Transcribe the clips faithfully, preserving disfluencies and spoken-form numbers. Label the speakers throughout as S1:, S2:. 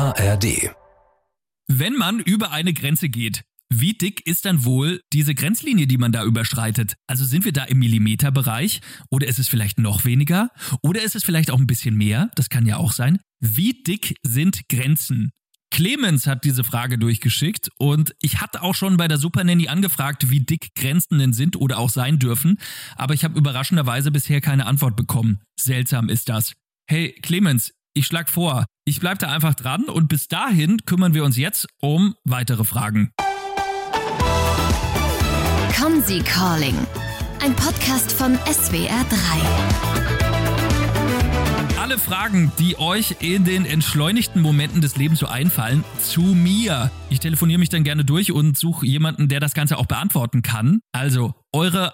S1: A R D.
S2: Wenn man über eine Grenze geht, wie dick ist dann wohl diese Grenzlinie, die man da überschreitet? Also sind wir da im Millimeterbereich oder ist es vielleicht noch weniger? Oder ist es vielleicht auch ein bisschen mehr? Das kann ja auch sein. Wie dick sind Grenzen? Clemens hat diese Frage durchgeschickt und ich hatte auch schon bei der Supernanny angefragt, wie dick Grenzen denn sind oder auch sein dürfen, aber ich habe überraschenderweise bisher keine Antwort bekommen. Seltsam ist das. Hey Clemens, ich schlag vor, ich bleib da einfach dran und bis dahin kümmern wir uns jetzt um weitere Fragen.
S3: Konzi Calling, ein Podcast von S W R drei.
S2: Alle Fragen, die euch in den entschleunigten Momenten des Lebens so einfallen, zu mir. Ich telefoniere mich dann gerne durch und suche jemanden, der das Ganze auch beantworten kann. Also, eure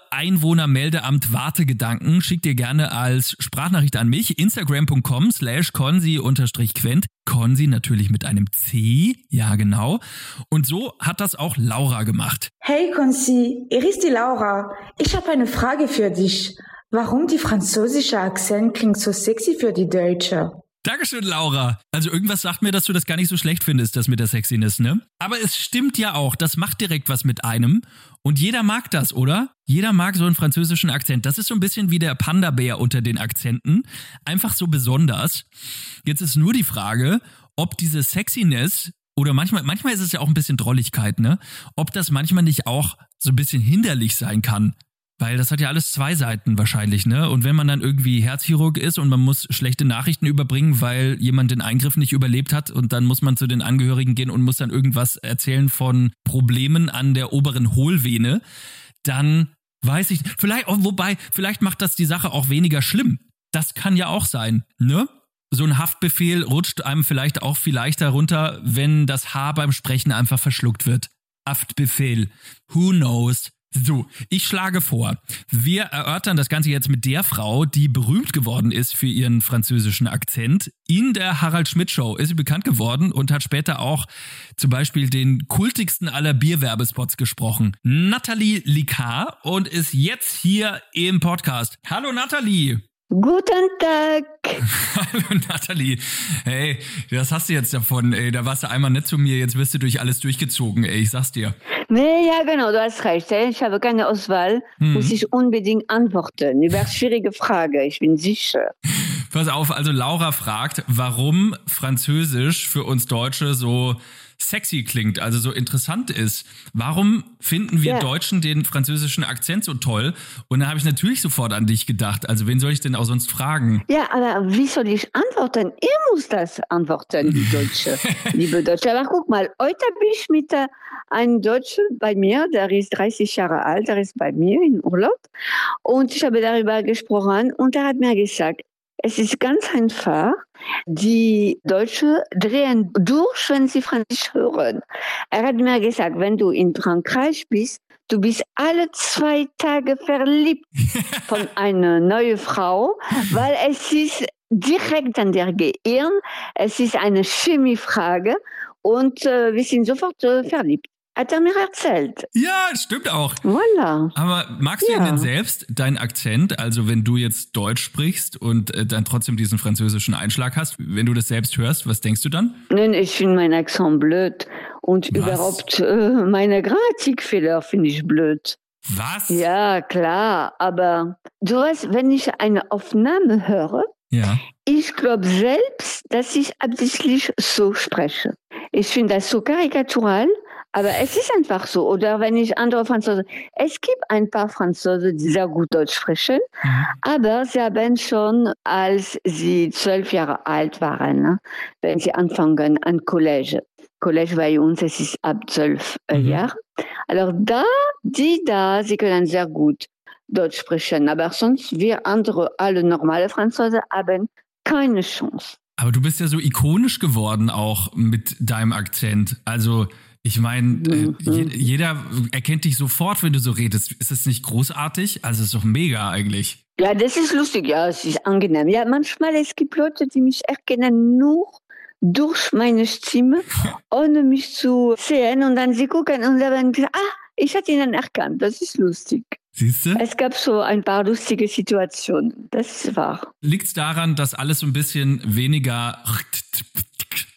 S2: Einwohnermeldeamt-Wartegedanken schickt ihr gerne als Sprachnachricht an mich. Instagram.com slash Konzi-Quent. Konzi natürlich mit einem C. Ja, genau. Und so hat das auch Laura gemacht.
S4: Hey Konzi, hier ist die Laura. Ich habe eine Frage für dich. Warum die französische Akzent klingt so sexy für die Deutsche?
S2: Dankeschön, Laura. Also irgendwas sagt mir, dass du das gar nicht so schlecht findest, das mit der Sexiness, ne? Aber es stimmt ja auch, das macht direkt was mit einem. Und jeder mag das, oder? Jeder mag so einen französischen Akzent. Das ist so ein bisschen wie der Panda-Bär unter den Akzenten. Einfach so besonders. Jetzt ist nur die Frage, ob diese Sexiness, oder manchmal, manchmal ist es ja auch ein bisschen Drolligkeit, ne? Ob das manchmal nicht auch so ein bisschen hinderlich sein kann. Weil das hat ja alles zwei Seiten wahrscheinlich, ne? Und wenn man dann irgendwie Herzchirurg ist und man muss schlechte Nachrichten überbringen, weil jemand den Eingriff nicht überlebt hat und dann muss man zu den Angehörigen gehen und muss dann irgendwas erzählen von Problemen an der oberen Hohlvene, dann weiß ich, vielleicht, wobei, vielleicht macht das die Sache auch weniger schlimm. Das kann ja auch sein, ne? So ein Haftbefehl rutscht einem vielleicht auch viel leichter runter, wenn das Haar beim Sprechen einfach verschluckt wird. Haftbefehl. Who knows? So, ich schlage vor, wir erörtern das Ganze jetzt mit der Frau, die berühmt geworden ist für ihren französischen Akzent. In der Harald Schmidt Show ist sie bekannt geworden und hat später auch zum Beispiel den kultigsten aller Bierwerbespots gesprochen. Nathalie Licard und ist jetzt hier im Podcast. Hallo Nathalie!
S5: Guten Tag.
S2: Hallo Nathalie. Hey, was hast du jetzt davon? Ey, da warst du einmal nett zu mir, jetzt wirst du durch alles durchgezogen, ey, ich sag's dir.
S5: Nee, ja genau, du hast recht. Ey. Ich habe keine Auswahl, hm. muss ich unbedingt antworten. Über schwierige Frage, ich bin sicher.
S2: Pass auf, also Laura fragt, warum Französisch für uns Deutsche so sexy klingt, also so interessant ist. Warum finden wir ja. Deutschen den französischen Akzent so toll? Und dann habe ich natürlich sofort an dich gedacht. Also wen soll ich denn auch sonst fragen?
S5: Ja, aber wie soll ich antworten? Ihr muss das antworten, die Deutsche, liebe Deutsche. Aber guck mal, heute bin ich mit äh, einem Deutschen bei mir, der ist dreißig Jahre alt, der ist bei mir in Urlaub. Und ich habe darüber gesprochen und er hat mir gesagt, es ist ganz einfach. Die Deutschen drehen durch, wenn sie Französisch hören. Er hat mir gesagt, wenn du in Frankreich bist, du bist alle zwei Tage verliebt von einer neuen Frau, weil es ist direkt an der Gehirn, es ist eine Chemiefrage und äh, wir sind sofort äh, verliebt. Hat er mir erzählt.
S2: Ja, stimmt auch.
S5: Voilà.
S2: Aber magst du
S5: ja.
S2: ihn denn selbst, deinen Akzent, also wenn du jetzt Deutsch sprichst und äh, dann trotzdem diesen französischen Einschlag hast, wenn du das selbst hörst, was denkst du dann?
S5: Nein, ich finde meinen Akzent blöd und
S2: was?
S5: überhaupt äh, meine Grammatikfehler finde ich blöd.
S2: Was?
S5: Ja, klar, aber du weißt, wenn ich eine Aufnahme höre,
S2: ja.
S5: ich glaube selbst, dass ich absichtlich so spreche. Ich finde das so karikatural. Aber es ist einfach so. Oder wenn ich andere Franzosen, es gibt ein paar Franzosen, die sehr gut Deutsch sprechen, mhm. aber sie haben schon, als sie zwölf Jahre alt waren, ne, wenn sie anfangen an College. College bei uns, es ist ab zwölf mhm. Jahren. Also da, die da, sie können sehr gut Deutsch sprechen. Aber sonst, wir andere, alle normale Franzosen, haben keine Chance.
S2: Aber du bist ja so ikonisch geworden auch mit deinem Akzent. Also ich meine, äh, je, jeder erkennt dich sofort, wenn du so redest. Ist das nicht großartig? Also es ist doch mega eigentlich.
S5: Ja, das ist lustig. Ja, es ist angenehm. Ja, manchmal es gibt Leute, die mich erkennen nur durch meine Stimme, ohne mich zu sehen. Und dann sie gucken und sagen, ah, ich hatte ihn erkannt. Das ist lustig.
S2: Siehst du?
S5: Es gab so ein paar lustige Situationen. Das ist wahr.
S2: Liegt es daran, dass alles so ein bisschen weniger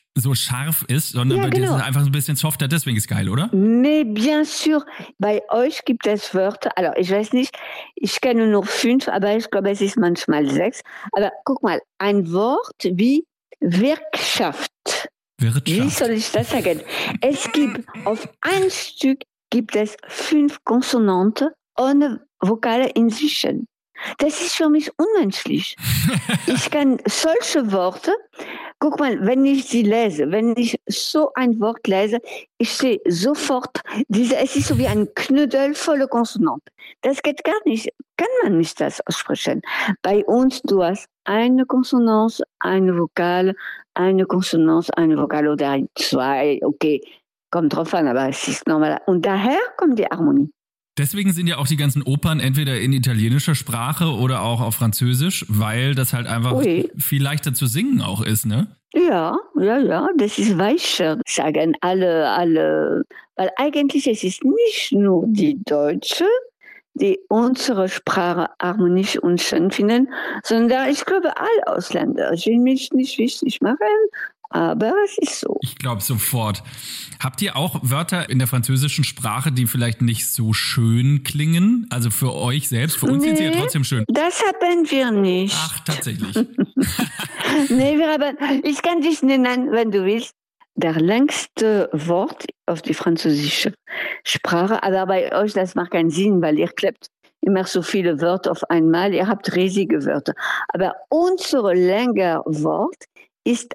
S2: so scharf ist, sondern
S5: Ja,
S2: bei dir ist
S5: genau.
S2: es einfach so ein bisschen softer, deswegen ist geil, oder?
S5: Mais bien sûr, bei euch gibt es Wörter, also ich weiß nicht, ich kenne nur fünf, aber ich glaube, es ist manchmal sechs. Aber guck mal, ein Wort wie Wirtschaft. Wie
S2: Wirtschaft.
S5: soll ich das sagen? Es gibt auf ein Stück gibt es fünf Konsonanten ohne Vokale inzwischen. Das ist für mich unmenschlich. Ich kann solche Worte, guck mal, wenn ich sie lese, wenn ich so ein Wort lese, ich sehe sofort, diese, es ist so wie ein Knödel voller Konsonanten. Das geht gar nicht, kann man nicht das aussprechen. Bei uns, du hast eine Konsonanz, eine Vokal, eine Konsonanz, eine Vokal oder zwei, okay, kommt drauf an, aber es ist normal. Und daher kommt die Harmonie.
S2: Deswegen sind ja auch die ganzen Opern entweder in italienischer Sprache oder auch auf Französisch, weil das halt einfach
S5: Oui.
S2: viel leichter zu singen auch ist, ne?
S5: Ja, ja, ja, das ist weicher, sagen alle, alle, weil eigentlich es ist nicht nur die Deutsche, die unsere Sprache harmonisch und schön finden, sondern ich glaube alle Ausländer. Ich will mich nicht wichtig machen, aber es ist so.
S2: Ich glaube sofort. Habt ihr auch Wörter in der französischen Sprache, die vielleicht nicht so schön klingen? Also für euch selbst? Für uns sind sie ja
S5: Nee.
S2: trotzdem schön.
S5: Das haben wir nicht.
S2: Ach, tatsächlich.
S5: Nee, wir haben, ich kann dich nennen, wenn du willst, der längste Wort auf die französische Sprache. Aber bei euch, das macht keinen Sinn, weil ihr klebt immer so viele Wörter auf einmal. Ihr habt riesige Wörter. Aber unser länger Wort ist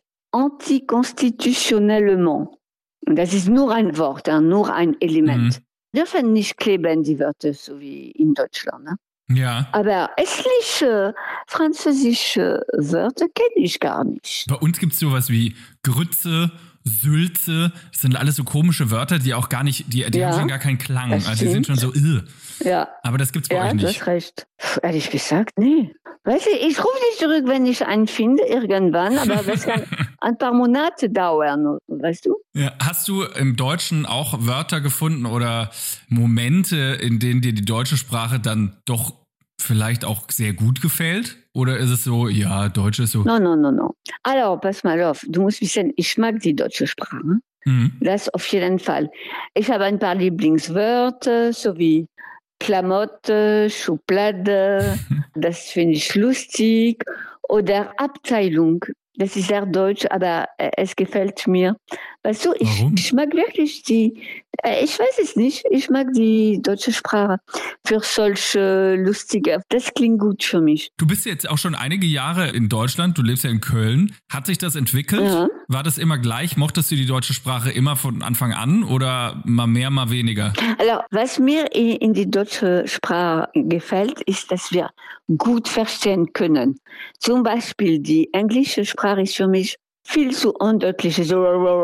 S5: anticonstitutionnellement. Und das ist nur ein Wort, nur ein Element.
S2: Mhm.
S5: Dürfen nicht kleben, die Wörter, so wie in Deutschland. Ne?
S2: Ja.
S5: Aber etliche französische Wörter kenne ich gar nicht.
S2: Bei uns gibt es sowas wie Grütze, Sülze. Das sind alles so komische Wörter, die auch gar nicht, die, die
S5: Ja,
S2: haben schon gar keinen Klang.
S5: das
S2: Also die sind schon so,
S5: stimmt.
S2: Ugh.
S5: Ja,
S2: Aber das gibt's bei
S5: ja
S2: euch
S5: du
S2: nicht.
S5: hast recht. Pff, ehrlich gesagt, nee. Weißt du, ich rufe dich zurück, wenn ich einen finde, irgendwann, aber das kann ein paar Monate dauern, weißt du?
S2: Ja, hast du im Deutschen auch Wörter gefunden oder Momente, in denen dir die deutsche Sprache dann doch vielleicht auch sehr gut gefällt? Oder ist es so, ja, Deutsch ist so...
S5: No, no, no, no. Alors, pass mal auf, du musst wissen, ich mag die deutsche Sprache.
S2: Mhm.
S5: Das auf jeden Fall. Ich habe ein paar Lieblingswörter, so wie Klamotte, Schublade, das finde ich lustig. Oder Abteilung, das ist sehr deutsch, aber äh, es gefällt mir. Weißt du, ich,
S2: Warum?
S5: ich mag wirklich die, äh, ich weiß es nicht, ich mag die deutsche Sprache für solche lustige, das klingt gut für mich.
S2: Du bist jetzt auch schon einige Jahre in Deutschland, du lebst ja in Köln. Hat sich das entwickelt?
S5: Ja.
S2: War das immer gleich? Mochtest du die deutsche Sprache immer von Anfang an oder mal mehr, mal weniger?
S5: Also, was mir in, in die deutsche Sprache gefällt, ist, dass wir gut verstehen können. Zum Beispiel die englische Sprache ist für mich viel zu undeutlich. So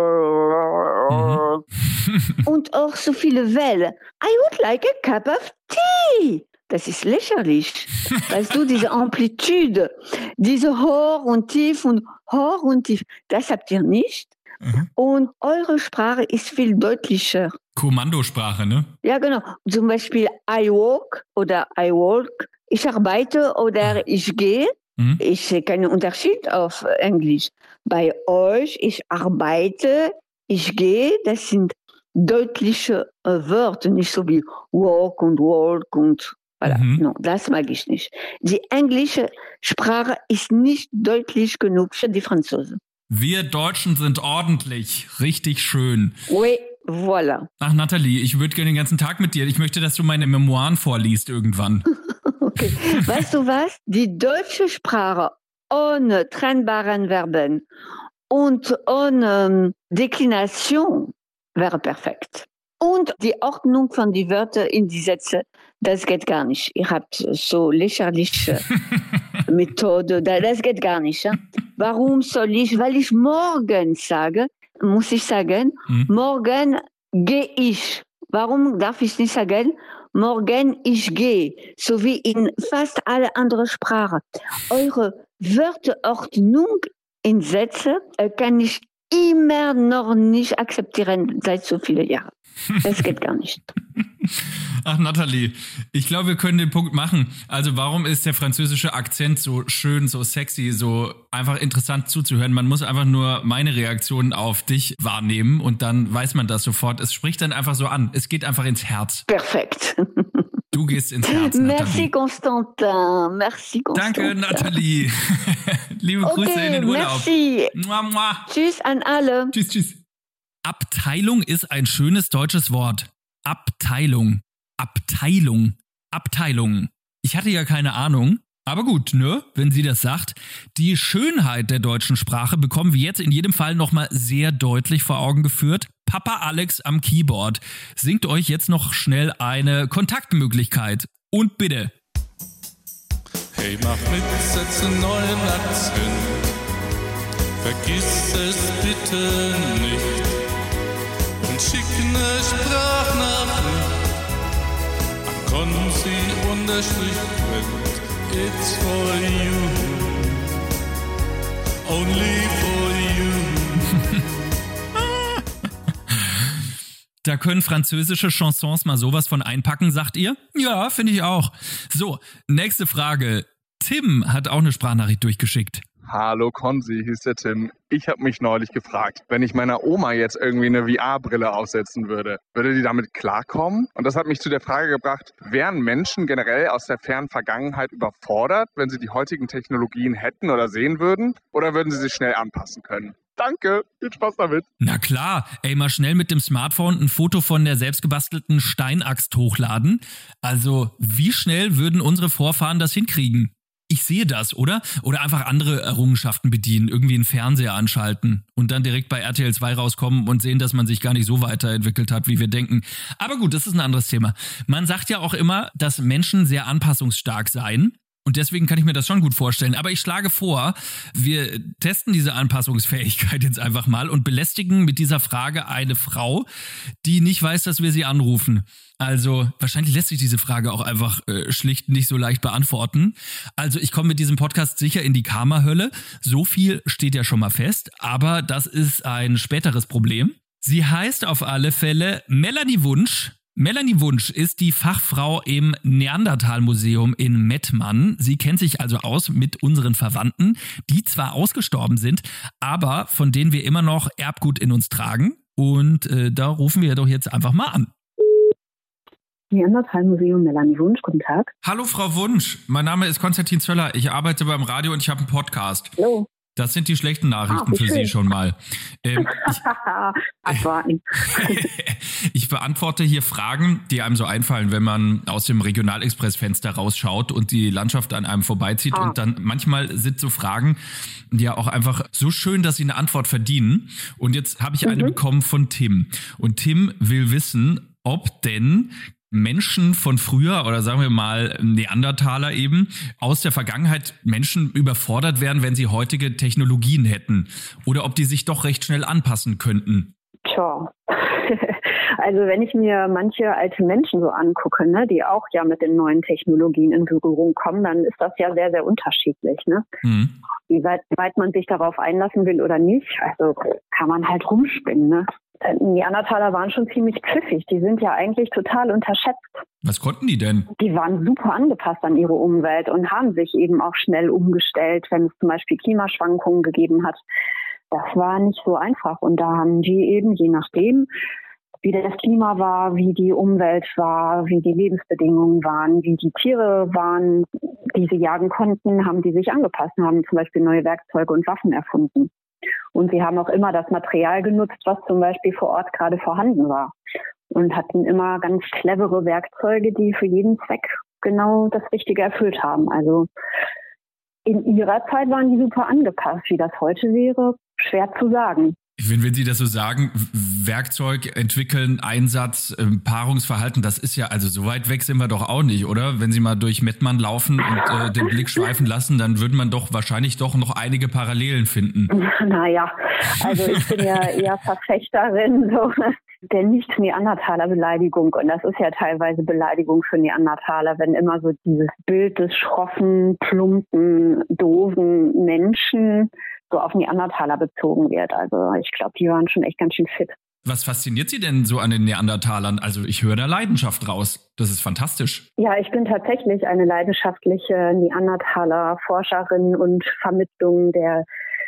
S2: Mhm.
S5: und auch so viele Wellen. I would like a cup of tea. Das ist lächerlich. Weißt du, diese Amplitude, diese hoch und tief und hoch und tief, das habt ihr nicht.
S2: Mhm.
S5: Und eure Sprache ist viel deutlicher.
S2: Kommandosprache, ne?
S5: Ja, genau. Zum Beispiel I walk oder I walk. Ich arbeite oder ich gehe.
S2: Mhm.
S5: Ich sehe keinen Unterschied auf Englisch. Bei euch, ich arbeite, ich gehe, das sind deutliche äh, Wörter, nicht so wie walk und walk und voilà.
S2: Mhm.
S5: No, das mag ich nicht. Die englische Sprache ist nicht deutlich genug für die Franzosen.
S2: Wir Deutschen sind ordentlich, richtig schön.
S5: Oui, voilà.
S2: Ach, Nathalie, ich würde gerne den ganzen Tag mit dir. Ich möchte, dass du meine Memoiren vorliest irgendwann.
S5: Okay. Weißt du was? Die deutsche Sprache ohne trennbaren Verben und ohne Deklination wäre perfekt. Und die Ordnung von den Wörtern in die Sätze, das geht gar nicht. Ihr habt so lächerliche Methode, das geht gar nicht. Ja? Warum soll ich, weil ich morgen sage, muss ich sagen,
S2: Mhm.
S5: morgen gehe ich. Warum darf ich nicht sagen, morgen ich gehe, so wie in fast alle anderen Sprachen. Eure Wörterordnung in Sätze äh, kann ich immer noch nicht akzeptieren seit so vielen Jahren. Das geht gar nicht.
S2: Ach, Nathalie, ich glaube, wir können den Punkt machen. Also warum ist der französische Akzent so schön, so sexy, so einfach interessant zuzuhören? Man muss einfach nur meine Reaktion auf dich wahrnehmen und dann weiß man das sofort. Es spricht dann einfach so an. Es geht einfach ins Herz.
S5: Perfekt.
S2: Du gehst ins Herz, Nathalie.
S5: Merci, Constantin. Merci, Constantin.
S2: Danke, Nathalie. Liebe
S5: okay,
S2: Grüße in den Urlaub.
S5: Merci.
S2: Mua, mua.
S5: Tschüss an alle.
S2: Tschüss, tschüss. Abteilung ist ein schönes deutsches Wort. Abteilung. Abteilung. Abteilung. Ich hatte ja keine Ahnung. Aber gut, ne, wenn sie das sagt. Die Schönheit der deutschen Sprache bekommen wir jetzt in jedem Fall nochmal sehr deutlich vor Augen geführt. Papa Alex am Keyboard singt euch jetzt noch schnell eine Kontaktmöglichkeit. Und bitte.
S1: Hey, mach mit, setze neuen Akzent. Vergiss es bitte nicht. Und schick ne Sprachnachricht an Konzi unterstrich Brent. It's for you, only for you.
S2: Da können französische Chansons mal sowas von einpacken, sagt ihr? Ja, finde ich auch. So, nächste Frage. Tim hat auch eine Sprachnachricht durchgeschickt.
S6: Hallo Konzi, hier ist der Tim. Ich habe mich neulich gefragt, wenn ich meiner Oma jetzt irgendwie eine V R-Brille aufsetzen würde, würde die damit klarkommen? Und das hat mich zu der Frage gebracht, wären Menschen generell aus der fernen Vergangenheit überfordert, wenn sie die heutigen Technologien hätten oder sehen würden? Oder würden sie sich schnell anpassen können? Danke, viel Spaß damit.
S2: Na klar, ey, mal schnell mit dem Smartphone ein Foto von der selbstgebastelten Steinaxt hochladen. Also, wie schnell würden unsere Vorfahren das hinkriegen? Ich sehe das, oder? Oder einfach andere Errungenschaften bedienen, irgendwie einen Fernseher anschalten und dann direkt bei R T L zwei rauskommen und sehen, dass man sich gar nicht so weiterentwickelt hat, wie wir denken. Aber gut, das ist ein anderes Thema. Man sagt ja auch immer, dass Menschen sehr anpassungsstark seien. Und deswegen kann ich mir das schon gut vorstellen. Aber ich schlage vor, wir testen diese Anpassungsfähigkeit jetzt einfach mal und belästigen mit dieser Frage eine Frau, die nicht weiß, dass wir sie anrufen. Also wahrscheinlich lässt sich diese Frage auch einfach äh, schlicht nicht so leicht beantworten. Also ich komme mit diesem Podcast sicher in die Karma-Hölle. So viel steht ja schon mal fest. Aber das ist ein späteres Problem. Sie heißt auf alle Fälle Melanie Wunsch. Melanie Wunsch ist die Fachfrau im Neandertal-Museum in Mettmann. Sie kennt sich also aus mit unseren Verwandten, die zwar ausgestorben sind, aber von denen wir immer noch Erbgut in uns tragen. Und äh, da rufen wir doch jetzt einfach mal an.
S7: Neandertal-Museum, Melanie Wunsch, guten Tag.
S2: Hallo Frau Wunsch, mein Name ist Konstantin Zöller. Ich arbeite beim Radio und ich habe einen Podcast.
S7: Hallo.
S2: Das sind die schlechten Nachrichten
S7: ah,
S2: für
S7: schön.
S2: Sie schon mal. Ähm, ich,
S7: Abwarten.
S2: ich beantworte hier Fragen, die einem so einfallen, wenn man aus dem Regionalexpress-Fenster rausschaut und die Landschaft an einem vorbeizieht. Ah. Und dann manchmal sind so Fragen, die ja auch einfach so schön, dass sie eine Antwort verdienen. Und jetzt habe ich eine mhm. bekommen von Tim. Und Tim will wissen, ob denn Menschen von früher oder sagen wir mal Neandertaler eben aus der Vergangenheit Menschen überfordert wären, wenn sie heutige Technologien hätten oder ob die sich doch recht schnell anpassen könnten.
S7: Tja, also wenn ich mir manche alte Menschen so angucke, ne, die auch ja mit den neuen Technologien in Berührung kommen, dann ist das ja sehr, sehr unterschiedlich. Ne? Mhm. Wie weit, weit man sich darauf einlassen will oder nicht, also kann man halt rumspinnen, ne? Neandertaler waren schon ziemlich pfiffig. Die sind ja eigentlich total unterschätzt.
S2: Was konnten die denn?
S7: Die waren super angepasst an ihre Umwelt und haben sich eben auch schnell umgestellt, wenn es zum Beispiel Klimaschwankungen gegeben hat. Das war nicht so einfach. Und da haben die eben, je nachdem, wie das Klima war, wie die Umwelt war, wie die Lebensbedingungen waren, wie die Tiere waren, die sie jagen konnten, haben die sich angepasst und haben zum Beispiel neue Werkzeuge und Waffen erfunden. Und sie haben auch immer das Material genutzt, was zum Beispiel vor Ort gerade vorhanden war. Und hatten immer ganz clevere Werkzeuge, die für jeden Zweck genau das Richtige erfüllt haben. Also in ihrer Zeit waren die super angepasst. Wie das heute wäre, schwer zu sagen.
S2: Wenn, wenn Sie das so sagen, Werkzeug entwickeln, Einsatz, Paarungsverhalten, das ist ja, also so weit weg sind wir doch auch nicht, oder? Wenn Sie mal durch Mettmann laufen und äh, den Blick schweifen lassen, dann würde man doch wahrscheinlich doch noch einige Parallelen finden.
S7: Naja, also ich bin ja eher Verfechterin so der Nicht-Neandertaler-Beleidigung. Und das ist ja teilweise Beleidigung für Neandertaler, wenn immer so dieses Bild des schroffen, plumpen, doofen Menschen so auf Neandertaler bezogen wird. Also ich glaube, die waren schon echt ganz schön fit.
S2: Was fasziniert Sie denn so an den Neandertalern? Also ich höre da Leidenschaft raus. Das ist fantastisch.
S7: Ja, ich bin tatsächlich eine leidenschaftliche Neandertaler-Forscherin und Vermittlung der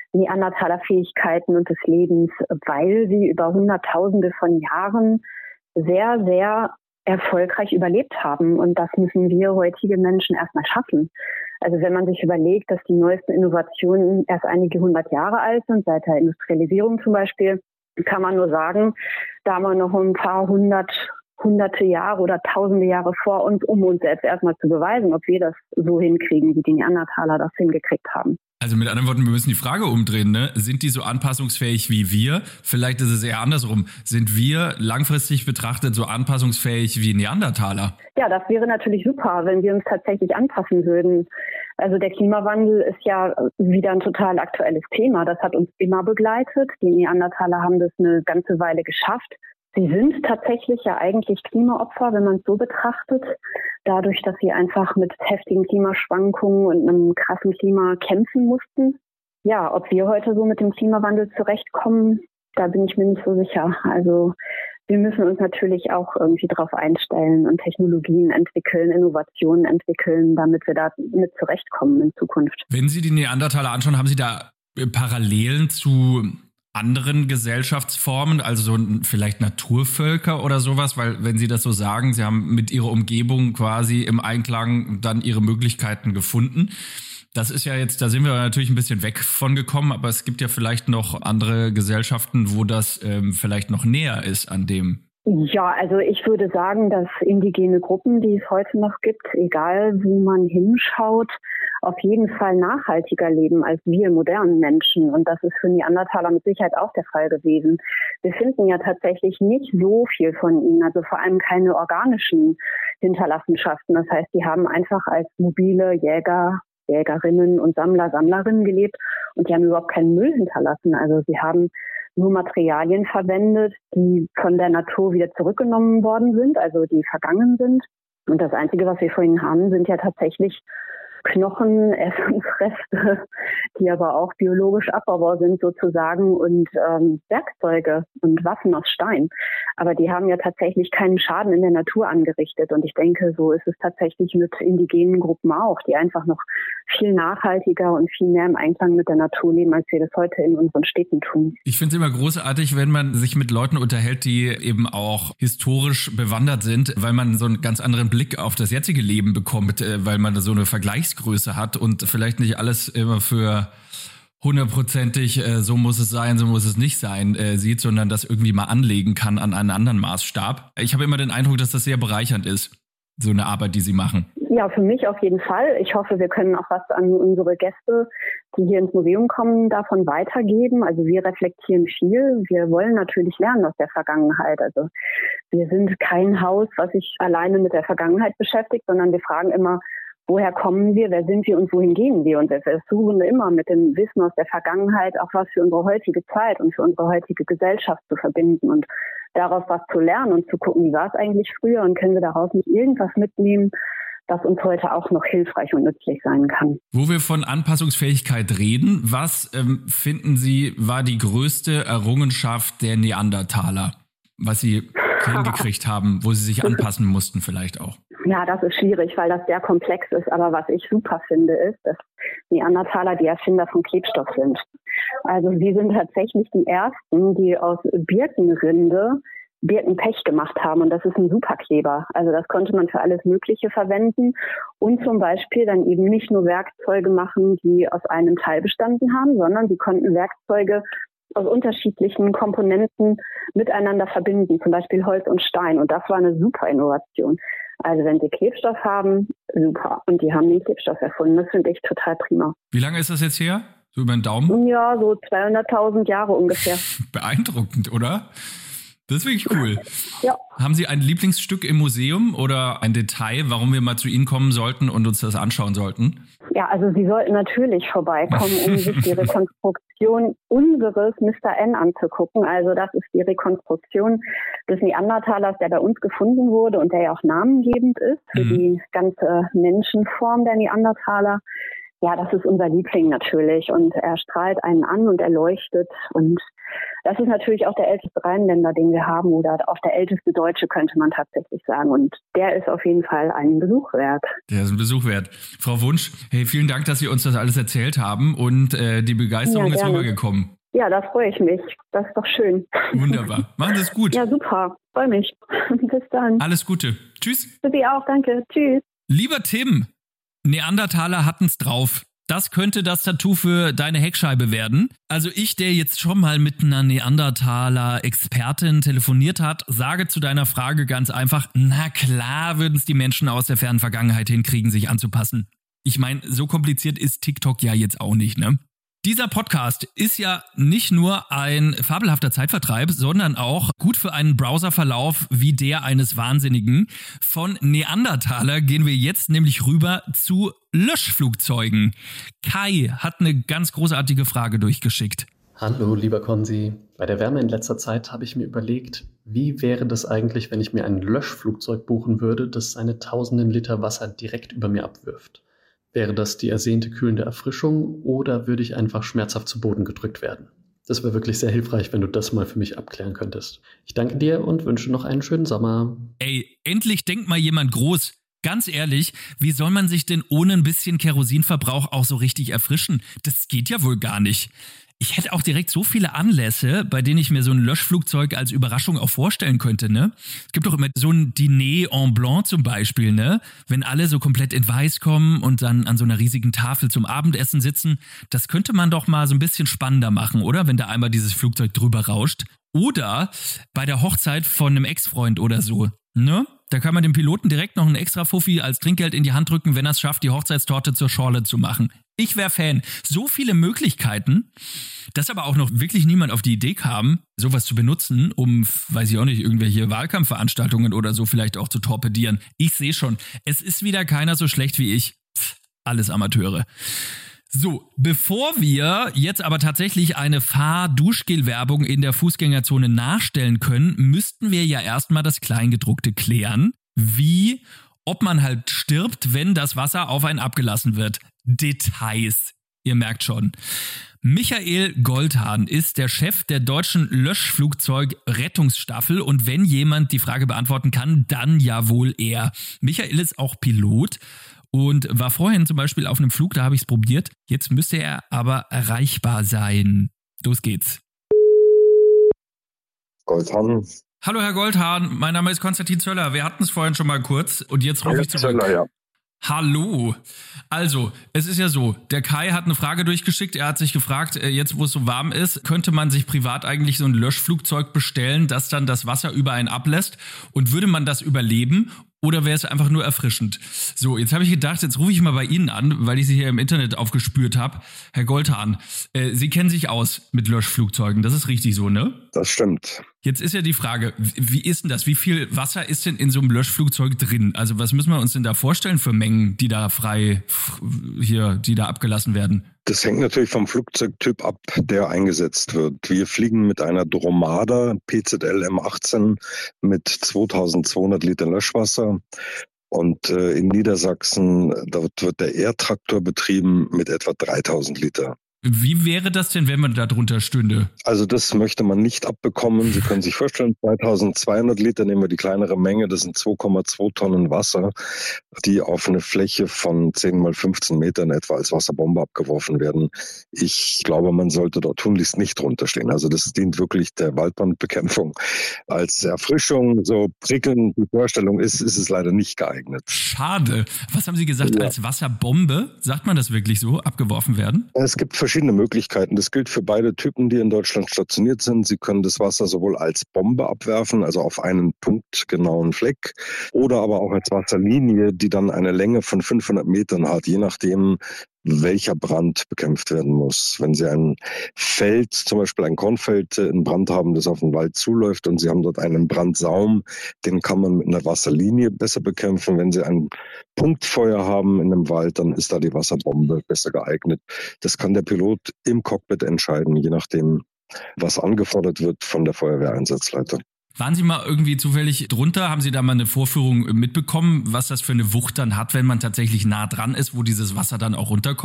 S7: Neandertaler-Fähigkeiten und des Lebens, weil sie über Hunderttausende von Jahren sehr, sehr erfolgreich überlebt haben. Und das müssen wir heutige Menschen erstmal schaffen. Also wenn man sich überlegt, dass die neuesten Innovationen erst einige hundert Jahre alt sind, seit der Industrialisierung zum Beispiel, kann man nur sagen, da haben wir noch ein paar hundert, hunderte Jahre oder tausende Jahre vor uns, um uns selbst erstmal zu beweisen, ob wir das so hinkriegen, wie die Neandertaler das hingekriegt haben.
S2: Also mit anderen Worten, wir müssen die Frage umdrehen, ne? Sind die so anpassungsfähig wie wir? Vielleicht ist es eher andersrum. Sind wir langfristig betrachtet so anpassungsfähig wie Neandertaler?
S7: Ja, das wäre natürlich super, wenn wir uns tatsächlich anpassen würden. Also der Klimawandel ist ja wieder ein total aktuelles Thema. Das hat uns immer begleitet. Die Neandertaler haben das eine ganze Weile geschafft. Sie sind tatsächlich ja eigentlich Klimaopfer, wenn man es so betrachtet. Dadurch, dass sie einfach mit heftigen Klimaschwankungen und einem krassen Klima kämpfen mussten. Ja, ob wir heute so mit dem Klimawandel zurechtkommen, da bin ich mir nicht so sicher. Also wir müssen uns natürlich auch irgendwie darauf einstellen und Technologien entwickeln, Innovationen entwickeln, damit wir da mit zurechtkommen in Zukunft.
S2: Wenn Sie die Neandertaler anschauen, haben Sie da Parallelen zu anderen Gesellschaftsformen, also so vielleicht Naturvölker oder sowas? Weil wenn Sie das so sagen, Sie haben mit Ihrer Umgebung quasi im Einklang dann Ihre Möglichkeiten gefunden. Das ist ja jetzt, da sind wir natürlich ein bisschen weg von gekommen, aber es gibt ja vielleicht noch andere Gesellschaften, wo das ähm, vielleicht noch näher ist an dem.
S7: Ja, also ich würde sagen, dass indigene Gruppen, die es heute noch gibt, egal wo man hinschaut, auf jeden Fall nachhaltiger leben als wir modernen Menschen. Und das ist für Neandertaler mit Sicherheit auch der Fall gewesen. Wir finden ja tatsächlich nicht so viel von ihnen, also vor allem keine organischen Hinterlassenschaften. Das heißt, die haben einfach als mobile Jäger, Jägerinnen und Sammler, Sammlerinnen gelebt und die haben überhaupt keinen Müll hinterlassen. Also sie haben nur Materialien verwendet, die von der Natur wieder zurückgenommen worden sind, also die vergangen sind. Und das Einzige, was wir von ihnen haben, sind ja tatsächlich Knochen, Essensreste, die aber auch biologisch abbaubar sind sozusagen und ähm, Werkzeuge und Waffen aus Stein. Aber die haben ja tatsächlich keinen Schaden in der Natur angerichtet. Und ich denke, so ist es tatsächlich mit indigenen Gruppen auch, die einfach noch viel nachhaltiger und viel mehr im Einklang mit der Natur leben, als wir das heute in unseren Städten tun.
S2: Ich finde es immer großartig, wenn man sich mit Leuten unterhält, die eben auch historisch bewandert sind, weil man so einen ganz anderen Blick auf das jetzige Leben bekommt, weil man so eine Vergleichsgröße hat und vielleicht nicht alles immer für hundertprozentig, äh, so muss es sein, so muss es nicht sein, äh, sieht, sondern das irgendwie mal anlegen kann an einen anderen Maßstab. Ich habe immer den Eindruck, dass das sehr bereichernd ist, so eine Arbeit, die Sie machen.
S7: Ja, für mich auf jeden Fall. Ich hoffe, wir können auch was an unsere Gäste, die hier ins Museum kommen, davon weitergeben. Also wir reflektieren viel. Wir wollen natürlich lernen aus der Vergangenheit. Also wir sind kein Haus, was sich alleine mit der Vergangenheit beschäftigt, sondern wir fragen immer, woher kommen wir, wer sind wir und wohin gehen wir? Und wir versuchen immer mit dem Wissen aus der Vergangenheit auch was für unsere heutige Zeit und für unsere heutige Gesellschaft zu verbinden und daraus was zu lernen und zu gucken, wie war es eigentlich früher und können wir daraus nicht irgendwas mitnehmen, das uns heute auch noch hilfreich und nützlich sein kann.
S2: Wo wir von Anpassungsfähigkeit reden, was ähm, finden Sie war die größte Errungenschaft der Neandertaler, was Sie hingekriegt haben, wo sie sich anpassen mussten vielleicht auch?
S7: Ja, das ist schwierig, weil das sehr komplex ist. Aber was ich super finde, ist, dass Neandertaler die Erfinder von Klebstoff sind. Also sie sind tatsächlich die Ersten, die aus Birkenrinde Birkenpech gemacht haben. Und das ist ein Superkleber. Also das konnte man für alles Mögliche verwenden. Und zum Beispiel dann eben nicht nur Werkzeuge machen, die aus einem Teil bestanden haben, sondern sie konnten Werkzeuge aus unterschiedlichen Komponenten miteinander verbinden, zum Beispiel Holz und Stein. Und das war eine super Innovation. Also wenn sie Klebstoff haben, super. Und die haben den Klebstoff erfunden. Das finde ich total prima.
S2: Wie lange ist das jetzt her? So über den Daumen?
S7: Ja, so zweihunderttausend Jahre ungefähr.
S2: Beeindruckend, oder? Das ist wirklich cool.
S7: Ja.
S2: Haben Sie ein Lieblingsstück im Museum oder ein Detail, warum wir mal zu Ihnen kommen sollten und uns das anschauen sollten?
S7: Ja, also Sie sollten natürlich vorbeikommen, um sich die Rekonstruktion unseres Mister N anzugucken. Also das ist die Rekonstruktion des Neandertalers, der bei uns gefunden wurde und der ja auch namengebend ist für mhm. die ganze Menschenform der Neandertaler. Ja, das ist unser Liebling natürlich und er strahlt einen an und er leuchtet und das ist natürlich auch der älteste Rheinländer, den wir haben, oder auch der älteste Deutsche, könnte man tatsächlich sagen. Und der ist auf jeden Fall einen Besuch wert.
S2: Der ist ein Besuch wert. Frau Wunsch, hey, vielen Dank, dass Sie uns das alles erzählt haben und äh, die Begeisterung
S7: ja,
S2: ist rübergekommen.
S7: Ja, da freue ich mich. Das ist doch schön.
S2: Wunderbar. Machen Sie es gut.
S7: Ja, super. Freue mich. Bis dann.
S2: Alles Gute. Tschüss.
S7: Für Sie auch. Danke. Tschüss.
S2: Lieber Tim, Neandertaler hatten's drauf. Das könnte das Tattoo für deine Heckscheibe werden. Also ich, der jetzt schon mal mit einer Neandertaler-Expertin telefoniert hat, sage zu deiner Frage ganz einfach, na klar würden es die Menschen aus der fernen Vergangenheit hinkriegen, sich anzupassen. Ich meine, so kompliziert ist TikTok ja jetzt auch nicht, ne? Dieser Podcast ist ja nicht nur ein fabelhafter Zeitvertreib, sondern auch gut für einen Browserverlauf wie der eines Wahnsinnigen. Von Neandertaler gehen wir jetzt nämlich rüber zu Löschflugzeugen. Kai hat eine ganz großartige Frage durchgeschickt.
S8: Hallo, lieber Konzi. Bei der Wärme in letzter Zeit habe ich mir überlegt, wie wäre das eigentlich, wenn ich mir ein Löschflugzeug buchen würde, das seine tausenden Liter Wasser direkt über mir abwirft? Wäre das die ersehnte kühlende Erfrischung oder würde ich einfach schmerzhaft zu Boden gedrückt werden? Das wäre wirklich sehr hilfreich, wenn du das mal für mich abklären könntest. Ich danke dir und wünsche noch einen schönen Sommer.
S2: Ey, endlich denkt mal jemand groß. Ganz ehrlich, wie soll man sich denn ohne ein bisschen Kerosinverbrauch auch so richtig erfrischen? Das geht ja wohl gar nicht. Ich hätte auch direkt so viele Anlässe, bei denen ich mir so ein Löschflugzeug als Überraschung auch vorstellen könnte, ne? Es gibt doch immer so ein Diner en Blanc zum Beispiel, ne? Wenn alle so komplett in Weiß kommen und dann an so einer riesigen Tafel zum Abendessen sitzen, das könnte man doch mal so ein bisschen spannender machen, oder? Wenn da einmal dieses Flugzeug drüber rauscht. Oder bei der Hochzeit von einem Ex-Freund oder so, ne? Da kann man dem Piloten direkt noch einen extra Fuffi als Trinkgeld in die Hand drücken, wenn er es schafft, die Hochzeitstorte zur Schorle zu machen. Ich wäre Fan. So viele Möglichkeiten, dass aber auch noch wirklich niemand auf die Idee kam, sowas zu benutzen, um, weiß ich auch nicht, irgendwelche Wahlkampfveranstaltungen oder so vielleicht auch zu torpedieren. Ich sehe schon, es ist wieder keiner so schlecht wie ich. Pff, alles Amateure. So, bevor wir jetzt aber tatsächlich eine Fahr-Duschgel-Werbung in der Fußgängerzone nachstellen können, müssten wir ja erstmal das Kleingedruckte klären, wie, ob man halt stirbt, wenn das Wasser auf einen abgelassen wird. Details, ihr merkt schon. Michael Goldhahn ist der Chef der deutschen Löschflugzeug-Rettungsstaffel und wenn jemand die Frage beantworten kann, dann ja wohl er. Michael ist auch Pilot und war vorhin zum Beispiel auf einem Flug, da habe ich es probiert. Jetzt müsste er aber erreichbar sein. Los geht's.
S9: Goldhahn.
S2: Hallo Herr Goldhahn, mein Name ist Konstantin Zöller. Wir hatten es vorhin schon mal kurz und jetzt rufe ich zurück.
S9: Zöller, ja.
S2: Hallo. Also, es ist ja so, der Kai hat eine Frage durchgeschickt. Er hat sich gefragt, jetzt wo es so warm ist, könnte man sich privat eigentlich so ein Löschflugzeug bestellen, das dann das Wasser über einen ablässt? Und würde man das überleben? Oder wäre es einfach nur erfrischend? So, jetzt habe ich gedacht, jetzt rufe ich mal bei Ihnen an, weil ich Sie hier im Internet aufgespürt habe. Herr Goldhahn, äh, Sie kennen sich aus mit Löschflugzeugen, das ist richtig so, ne?
S9: Das stimmt.
S2: Jetzt ist ja die Frage, wie ist denn das? Wie viel Wasser ist denn in so einem Löschflugzeug drin? Also was müssen wir uns denn da vorstellen für Mengen, die da frei, hier, die da abgelassen werden?
S9: Das hängt natürlich vom Flugzeugtyp ab, der eingesetzt wird. Wir fliegen mit einer Dromada P Z L M achtzehn mit zweitausendzweihundert Liter Löschwasser. Und äh, in Niedersachsen, dort wird der Air-Traktor betrieben mit etwa dreitausend Liter.
S2: Wie wäre das denn, wenn man da drunter stünde?
S9: Also das möchte man nicht abbekommen. Sie können sich vorstellen, zweitausendzweihundert Liter, nehmen wir die kleinere Menge, das sind zwei Komma zwei Tonnen Wasser, die auf eine Fläche von zehn mal fünfzehn Metern etwa als Wasserbombe abgeworfen werden. Ich glaube, man sollte dort tunlichst nicht drunter stehen. Also das dient wirklich der Waldbrandbekämpfung. Als Erfrischung, so prickelnd die Vorstellung ist, ist es leider nicht geeignet.
S2: Schade. Was haben Sie gesagt, ja. Als Wasserbombe? Sagt man das wirklich so, abgeworfen werden?
S9: Es gibt verschiedene Möglichkeiten. Das gilt für beide Typen, die in Deutschland stationiert sind. Sie können das Wasser sowohl als Bombe abwerfen, also auf einen punktgenauen Fleck, oder aber auch als Wasserlinie, die dann eine Länge von fünfhundert Metern hat, je nachdem, welcher Brand bekämpft werden muss. Wenn Sie ein Feld, zum Beispiel ein Kornfeld in Brand haben, das auf den Wald zuläuft und Sie haben dort einen Brandsaum, den kann man mit einer Wasserlinie besser bekämpfen. Wenn Sie ein Punktfeuer haben in einem Wald, dann ist da die Wasserbombe besser geeignet. Das kann der Pilot im Cockpit entscheiden, je nachdem, was angefordert wird von der Feuerwehreinsatzleiter.
S2: Waren Sie mal irgendwie zufällig drunter? Haben Sie da mal eine Vorführung mitbekommen, was das für eine Wucht dann hat, wenn man tatsächlich nah dran ist, wo dieses Wasser dann auch runterkommt?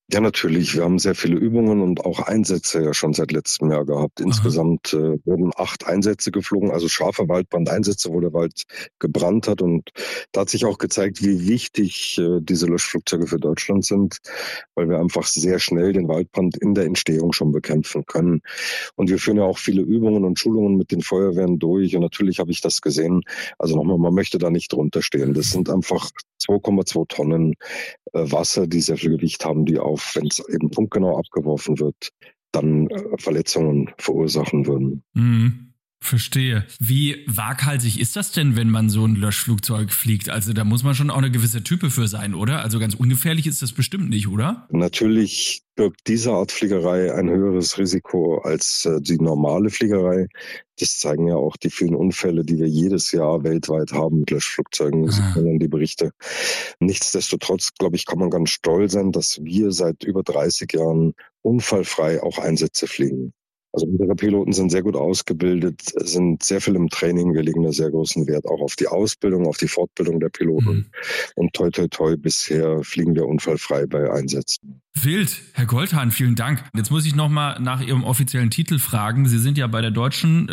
S9: Ja, natürlich. Wir haben sehr viele Übungen und auch Einsätze ja schon seit letztem Jahr gehabt. Insgesamt äh, wurden acht Einsätze geflogen, also scharfe Waldbrandeinsätze, wo der Wald gebrannt hat. Und da hat sich auch gezeigt, wie wichtig äh, diese Löschflugzeuge für Deutschland sind, weil wir einfach sehr schnell den Waldbrand in der Entstehung schon bekämpfen können. Und wir führen ja auch viele Übungen und Schulungen mit den Feuerwehren durch. Und natürlich habe ich das gesehen. Also nochmal, man möchte da nicht drunter stehen. Das sind einfach zwei Komma zwei Tonnen äh, Wasser, die sehr viel Gewicht haben, die auf, wenn es eben punktgenau abgeworfen wird, dann äh, Verletzungen verursachen würden.
S2: Mhm. Verstehe. Wie waghalsig ist das denn, wenn man so ein Löschflugzeug fliegt? Also da muss man schon auch eine gewisse Type für sein, oder? Also ganz ungefährlich ist das bestimmt nicht, oder?
S9: Natürlich birgt diese Art Fliegerei ein höheres Risiko als äh, die normale Fliegerei. Das zeigen ja auch die vielen Unfälle, die wir jedes Jahr weltweit haben mit Löschflugzeugen. Sie kennen die Berichte. Nichtsdestotrotz, glaube ich, kann man ganz stolz sein, dass wir seit über dreißig Jahren unfallfrei auch Einsätze fliegen. Also unsere Piloten sind sehr gut ausgebildet, sind sehr viel im Training. Wir legen da sehr großen Wert auch auf die Ausbildung, auf die Fortbildung der Piloten. Mhm. Und toi, toi, toi, bisher fliegen wir unfallfrei bei Einsätzen.
S2: Wild. Herr Goldhahn, vielen Dank. Jetzt muss ich nochmal nach Ihrem offiziellen Titel fragen. Sie sind ja bei der Deutschen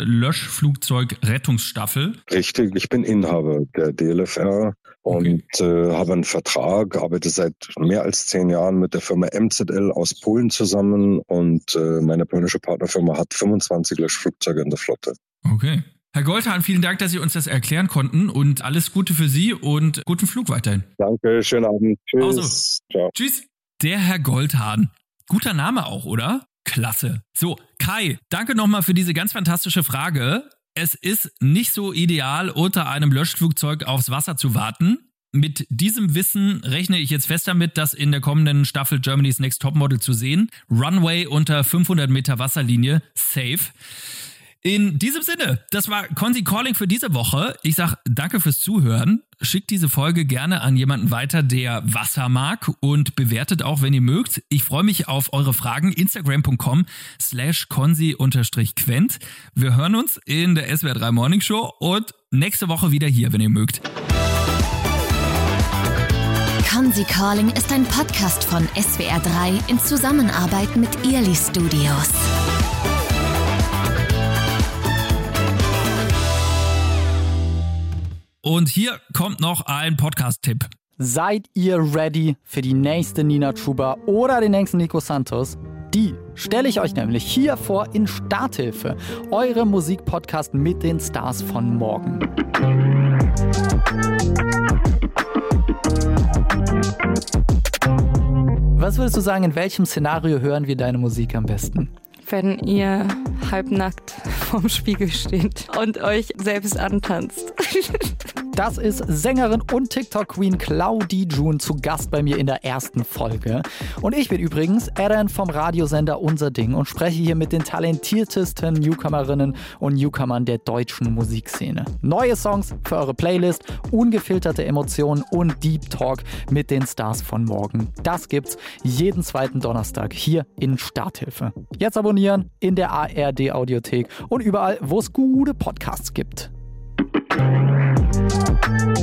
S2: Löschflugzeugrettungsstaffel.
S9: Richtig, ich bin Inhaber der D L F R und okay. äh, habe einen Vertrag, arbeite seit mehr als zehn Jahren mit der Firma M Z L aus Polen zusammen und äh, meine polnische Partnerfirma hat fünfundzwanzig Löschflugzeuge in der Flotte.
S2: Okay. Herr Goldhahn, vielen Dank, dass Sie uns das erklären konnten und alles Gute für Sie und guten Flug weiterhin.
S9: Danke, schönen Abend. Tschüss.
S2: Also,
S9: ciao.
S2: Tschüss. Der Herr Goldhahn. Guter Name auch, oder? Klasse. So, Kai, danke nochmal für diese ganz fantastische Frage. Es ist nicht so ideal, unter einem Löschflugzeug aufs Wasser zu warten. Mit diesem Wissen rechne ich jetzt fest damit, das in der kommenden Staffel Germany's Next Topmodel zu sehen. Runway unter fünfhundert Meter Wasserlinie, safe. In diesem Sinne, das war Konzi Calling für diese Woche. Ich sag danke fürs Zuhören. Schickt diese Folge gerne an jemanden weiter, der Wasser mag und bewertet auch, wenn ihr mögt. Ich freue mich auf eure Fragen. Instagram.com slash Konzi unterstrich Quent. Wir hören uns in der S W R drei Morning Show und nächste Woche wieder hier, wenn ihr mögt.
S3: Konzi Calling ist ein Podcast von S W R drei in Zusammenarbeit mit Early Studios.
S2: Und hier kommt noch ein Podcast-Tipp.
S10: Seid ihr ready für die nächste Nina Chuba oder den nächsten Nico Santos? Die stelle ich euch nämlich hier vor in Starthilfe, eure Musikpodcast mit den Stars von morgen. Was würdest du sagen, in welchem Szenario hören wir deine Musik am besten?
S11: Wenn ihr halbnackt vorm Spiegel steht und euch selbst antanzt.
S10: Das ist Sängerin und TikTok-Queen Claudie June zu Gast bei mir in der ersten Folge. Und ich bin übrigens Eren vom Radiosender Unser Ding und spreche hier mit den talentiertesten Newcomerinnen und Newcomern der deutschen Musikszene. Neue Songs für eure Playlist, ungefilterte Emotionen und Deep Talk mit den Stars von morgen. Das gibt's jeden zweiten Donnerstag hier in Starthilfe. Jetzt abonnieren in der A R D-Audiothek und überall, wo es gute Podcasts gibt. Thank you.